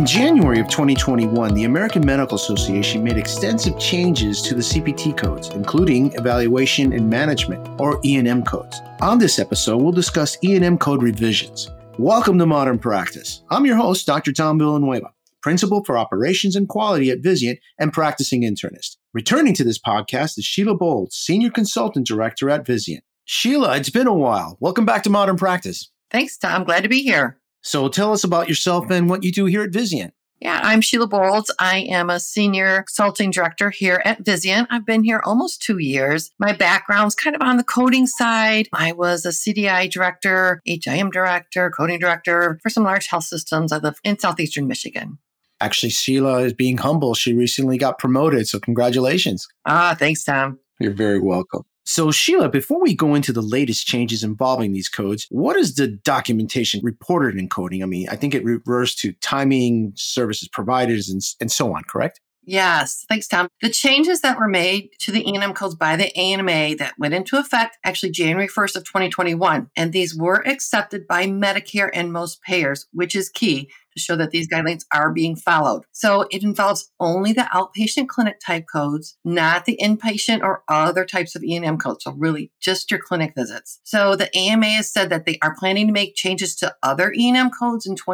In January of 2021, the American Medical Association made extensive changes to the CPT codes, including Evaluation and Management, or E&M codes. On this episode, we'll discuss E&M code revisions. Welcome to Modern Practice. I'm your host, Dr. Tom Villanueva, Principal for Operations and Quality at Vizient and practicing internist. Returning to this podcast is Sheila Bold, Senior Consultant Director at Vizient. Sheila, it's been a while. Welcome back to Modern Practice. Thanks, Tom. Glad to be here. So tell us about yourself and what you do here at Vizient. Yeah, I'm Sheila Bold. I am a Senior Consulting Director here at Vizient. I've been here almost 2 years. My background's kind of on the coding side. I was a CDI Director, HIM Director, Coding Director for some large health systems. I live in southeastern Michigan. Actually, Sheila is being humble. She recently got promoted, so congratulations. Thanks, Tom. You're very welcome. So Sheila, before we go into the latest changes involving these codes, what is the documentation reported in coding? I mean, I think it refers to timing, services providers, and so on, correct? Yes. Thanks, Tom. The changes that were made to the E&M codes by the AMA that went into effect actually January 1st of 2021. And these were accepted by Medicare and most payers, which is key to show that these guidelines are being followed. So it involves only the outpatient clinic type codes, not the inpatient or other types of E&M codes. So really just your clinic visits. So the AMA has said that they are planning to make changes to other E&M codes in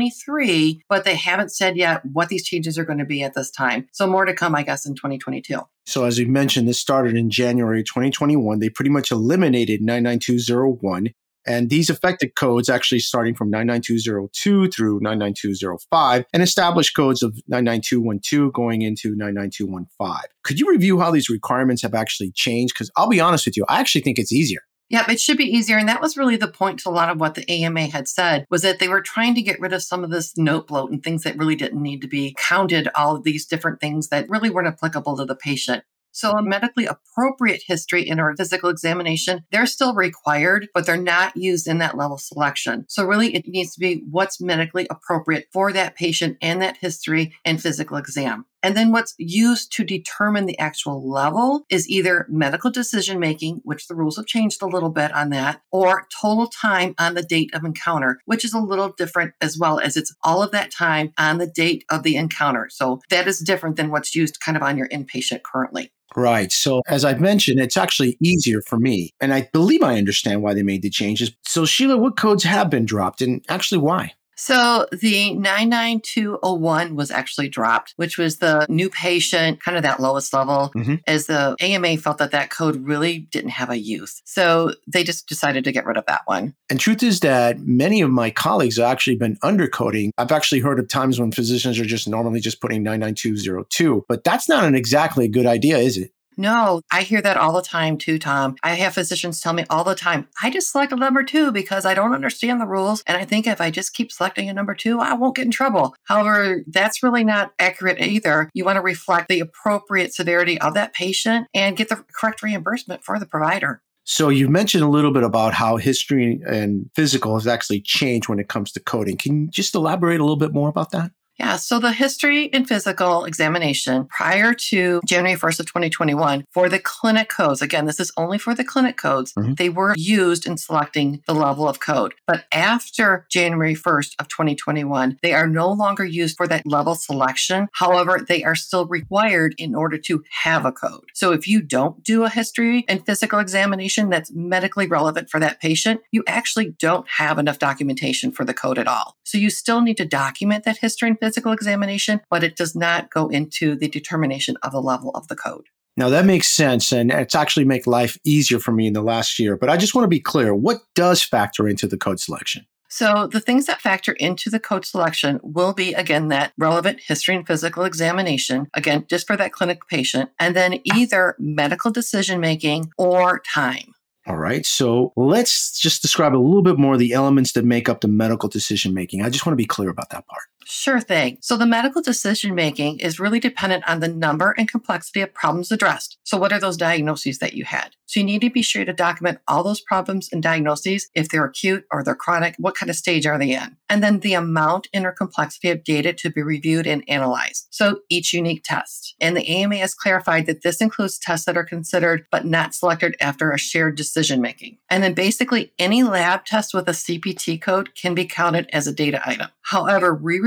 2023, but they haven't said yet what these changes are going to be at this time. So more to come, I guess, in 2022. So as you mentioned, this started in January 2021. They pretty much eliminated 99201. And these affected codes actually starting from 99202 through 99205 and established codes of 99212 going into 99215. Could you review how these requirements have actually changed? Because I'll be honest with you, I actually think it's easier. Yeah, it should be easier. And that was really the point to a lot of what the AMA had said, was that they were trying to get rid of some of this note bloat and things that really didn't need to be counted, all of these different things that really weren't applicable to the patient. So a medically appropriate history in our physical examination, they're still required, but they're not used in that level selection. So really it needs to be what's medically appropriate for that patient and that history and physical exam. And then what's used to determine the actual level is either medical decision-making, which the rules have changed a little bit on that, or total time on the date of encounter, which is a little different as well, as it's all of that time on the date of the encounter. So that is different than what's used kind of on your inpatient currently. Right. So as I've mentioned, it's actually easier for me. And I believe I understand why they made the changes. So Sheila, what codes have been dropped and actually why? So the 99201 was actually dropped, which was the new patient, kind of that lowest level, as the AMA felt that that code really didn't have a use. So they just decided to get rid of that one. And truth is that many of my colleagues have actually been undercoding. I've actually heard of times when physicians are just normally just putting 99202, but that's not exactly a good idea, is it? No, I hear that all the time too, Tom. I have physicians tell me all the time, I just select a number 2 because I don't understand the rules. And I think if I just keep selecting a number 2, I won't get in trouble. However, that's really not accurate either. You want to reflect the appropriate severity of that patient and get the correct reimbursement for the provider. So you mentioned a little bit about how history and physical has actually changed when it comes to coding. Can you just elaborate a little bit more about that? Yeah, so the history and physical examination prior to January 1st of 2021 for the clinic codes, again, this is only for the clinic codes, they were used in selecting the level of code. But after January 1st of 2021, they are no longer used for that level selection. However, they are still required in order to have a code. So if you don't do a history and physical examination that's medically relevant for that patient, you actually don't have enough documentation for the code at all. So you still need to document that history and physical examination, but it does not go into the determination of the level of the code. Now that makes sense, and it's actually made life easier for me in the last year. But I just want to be clear, what does factor into the code selection? So the things that factor into the code selection will be, again, that relevant history and physical examination, again, just for that clinic patient, and then either medical decision-making or time. All right. So let's just describe a little bit more of the elements that make up the medical decision-making. I just want to be clear about that part. Sure thing. So the medical decision-making is really dependent on the number and complexity of problems addressed. So what are those diagnoses that you had? So you need to be sure to document all those problems and diagnoses, if they're acute or they're chronic, what kind of stage are they in? And then the amount and or complexity of data to be reviewed and analyzed. So each unique test. And the AMA has clarified that this includes tests that are considered but not selected after a shared decision-making. And then basically any lab test with a CPT code can be counted as a data item. However, we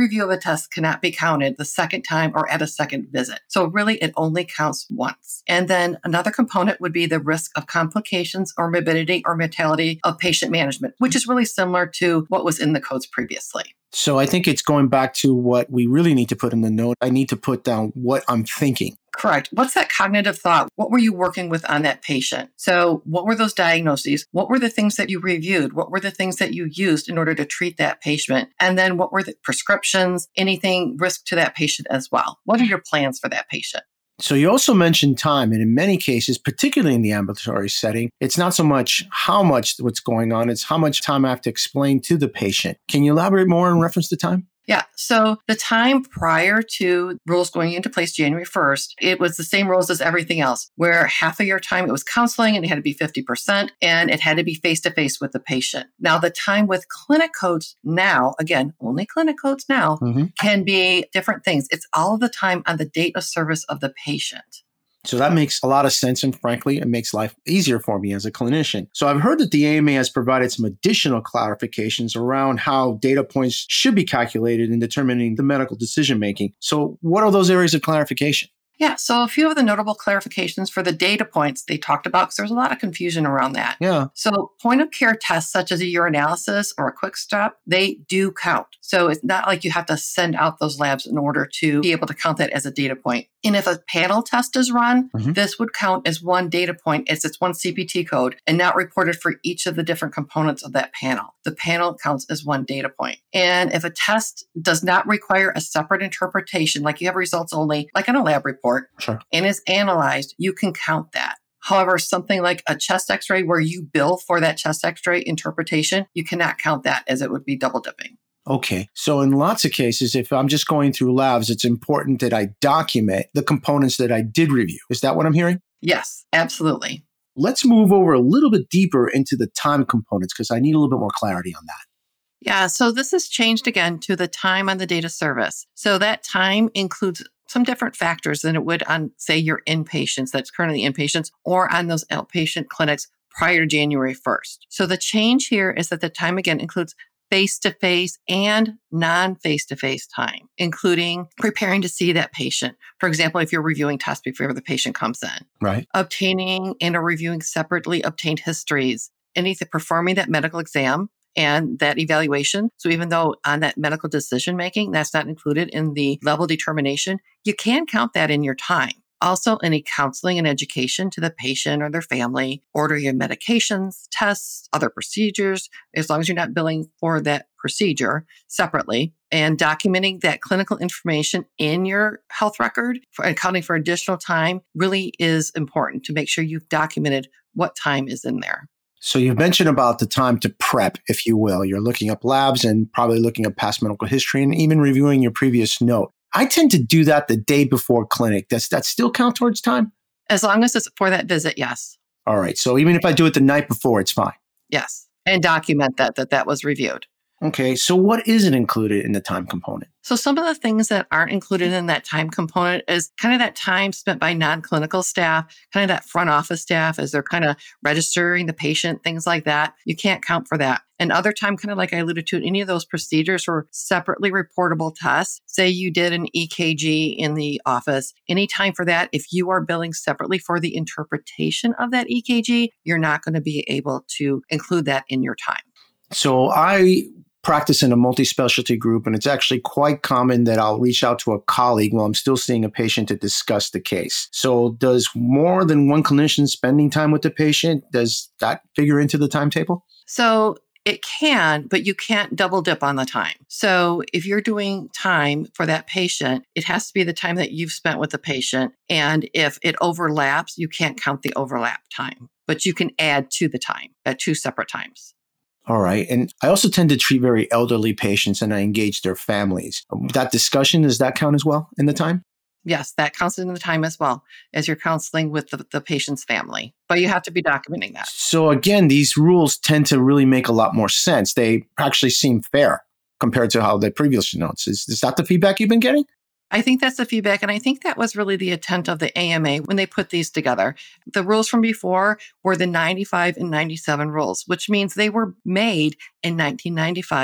review of a test cannot be counted the second time or at a second visit. So really, it only counts once. And then another component would be the risk of complications or morbidity or mortality of patient management, which is really similar to what was in the codes previously. So I think it's going back to what we really need to put in the note. I need to put down what I'm thinking. Correct. What's that cognitive thought? What were you working with on that patient? So what were those diagnoses? What were the things that you reviewed? What were the things that you used in order to treat that patient? And then what were the prescriptions, anything risk to that patient as well? What are your plans for that patient? So you also mentioned time, and in many cases, particularly in the ambulatory setting, it's not so much how much what's going on, it's how much time I have to explain to the patient. Can you elaborate more in reference to time? Yeah. So the time prior to rules going into place January 1st, it was the same rules as everything else, where half of your time it was counseling and it had to be 50% and it had to be face-to-face with the patient. Now, the time with clinic codes now, again, only clinic codes now, can be different things. It's all the time on the date of service of the patient. So that makes a lot of sense. And frankly, it makes life easier for me as a clinician. So I've heard that the AMA has provided some additional clarifications around how data points should be calculated in determining the medical decision making. So what are those areas of clarification? Yeah, so a few of the notable clarifications for the data points they talked about, because there's a lot of confusion around that. Yeah. So point of care tests such as a urinalysis or a quick step, they do count. So it's not like you have to send out those labs in order to be able to count that as a data point. And if a panel test is run, this would count as one data point, as it's one CPT code and not reported for each of the different components of that panel. The panel counts as one data point. And if a test does not require a separate interpretation, like you have results only, like on a lab report, and is analyzed, you can count that. However, something like a chest x-ray where you bill for that chest x-ray interpretation, you cannot count that as it would be double dipping. Okay. So in lots of cases, if I'm just going through labs, it's important that I document the components that I did review. Is that what I'm hearing? Yes, absolutely. Let's move over a little bit deeper into the time components because I need a little bit more clarity on that. Yeah, so this has changed again to the time on the date of service. So that time includes some different factors than it would on, say, your inpatients, that's currently inpatients, or on those outpatient clinics prior to January 1st. So the change here is that the time again includes face-to-face and non-face-to-face time, including preparing to see that patient. For example, if you're reviewing tests before the patient comes in. Right. Obtaining and or reviewing separately obtained histories, anything performing that medical exam and that evaluation. So even though on that medical decision-making, that's not included in the level determination, you can count that in your time. Also, any counseling and education to the patient or their family, ordering your medications, tests, other procedures, as long as you're not billing for that procedure separately, and documenting that clinical information in your health record for accounting for additional time really is important to make sure you've documented what time is in there. So you've mentioned about the time to prep, if you will. You're looking up labs and probably looking up past medical history and even reviewing your previous note. I tend to do that the day before clinic. Does that still count towards time? As long as it's for that visit, yes. All right. So even if I do it the night before, it's fine. Yes. And document that was reviewed. Okay. So what isn't included in the time component? So some of the things that aren't included in that time component is kind of that time spent by non-clinical staff, kind of that front office staff as they're kind of registering the patient, things like that. You can't count for that. And other time, kind of like I alluded to, any of those procedures were separately reportable tests. Say you did an EKG in the office. Any time for that, if you are billing separately for the interpretation of that EKG, you're not going to be able to include that in your time. So I practice in a multi-specialty group, and it's actually quite common that I'll reach out to a colleague while I'm still seeing a patient to discuss the case. So does more than one clinician spending time with the patient, does that figure into the timetable? So it can, but you can't double dip on the time. So if you're doing time for that patient, it has to be the time that you've spent with the patient. And if it overlaps, you can't count the overlap time, but you can add to the time at two separate times. All right. And I also tend to treat very elderly patients and I engage their families. That discussion, does that count as well in the time? Yes, that counts in the time as well as you're counseling with the patient's family. But you have to be documenting that. So again, these rules tend to really make a lot more sense. They actually seem fair compared to how the previous notes. Is that the feedback you've been getting? I think that's the feedback. And I think that was really the intent of the AMA when they put these together. The rules from before were the 95 and 97 rules, which means they were made in 1995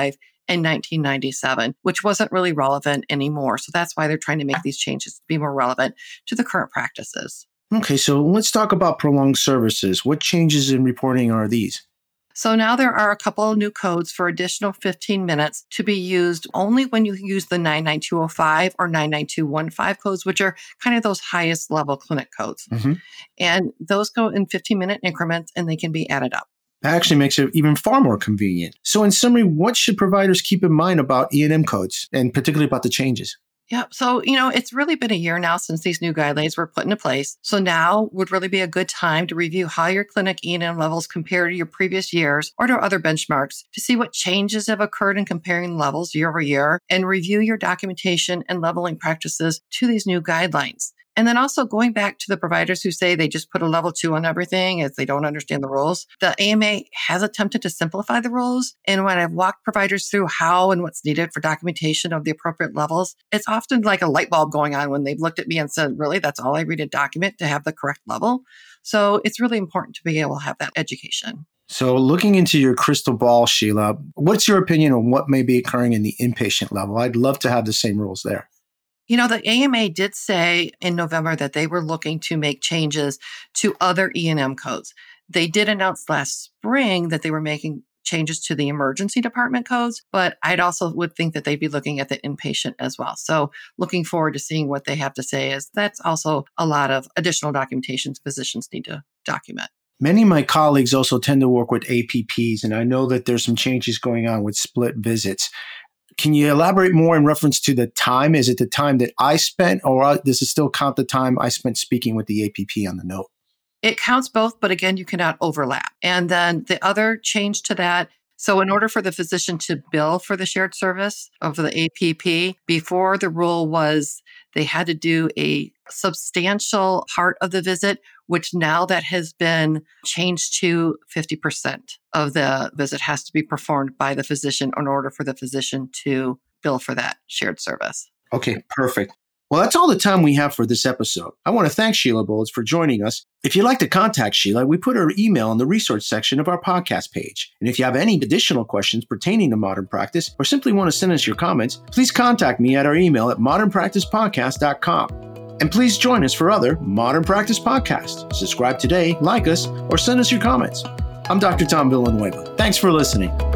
in 1997, which wasn't really relevant anymore. So that's why they're trying to make these changes to be more relevant to the current practices. Okay, so let's talk about prolonged services. What changes in reporting are these? So now there are a couple of new codes for additional 15 minutes to be used only when you use the 99205 or 99215 codes, which are kind of those highest level clinic codes. Mm-hmm. And those go in 15-minute increments and they can be added up. That actually makes it even far more convenient. So in summary, what should providers keep in mind about E&M codes and particularly about the changes? Yeah. So, it's really been a year now since these new guidelines were put into place. So now would really be a good time to review how your clinic E&M levels compare to your previous years or to other benchmarks to see what changes have occurred in comparing levels year over year and review your documentation and leveling practices to these new guidelines. And then also going back to the providers who say they just put a level 2 on everything as they don't understand the rules. The AMA has attempted to simplify the rules. And when I've walked providers through how and what's needed for documentation of the appropriate levels, it's often like a light bulb going on when they've looked at me and said, really, that's all I read a document to have the correct level. So it's really important to be able to have that education. So looking into your crystal ball, Sheila, what's your opinion on what may be occurring in the inpatient level? I'd love to have the same rules there. The AMA did say in November that they were looking to make changes to other E&M codes. They did announce last spring that they were making changes to the emergency department codes, but I'd also would think that they'd be looking at the inpatient as well. So looking forward to seeing what they have to say, as that's also a lot of additional documentations physicians need to document. Many of my colleagues also tend to work with APPs, and I know that there's some changes going on with split visits. Can you elaborate more in reference to the time? Is it the time that I spent, or does it still count the time I spent speaking with the APP on the note? It counts both, but again, you cannot overlap. And then the other change to that, so in order for the physician to bill for the shared service of the APP, before the rule was they had to do a substantial part of the visit, which now that has been changed to 50% of the visit has to be performed by the physician in order for the physician to bill for that shared service. Okay, perfect. Well, that's all the time we have for this episode. I want to thank Sheila Bowles for joining us. If you'd like to contact Sheila, we put her email in the resource section of our podcast page. And if you have any additional questions pertaining to modern practice or simply want to send us your comments, please contact me at our email at modernpracticepodcast.com. And please join us for other Modern Practice podcasts. Subscribe today, like us, or send us your comments. I'm Dr. Tom Villanueva. Thanks for listening.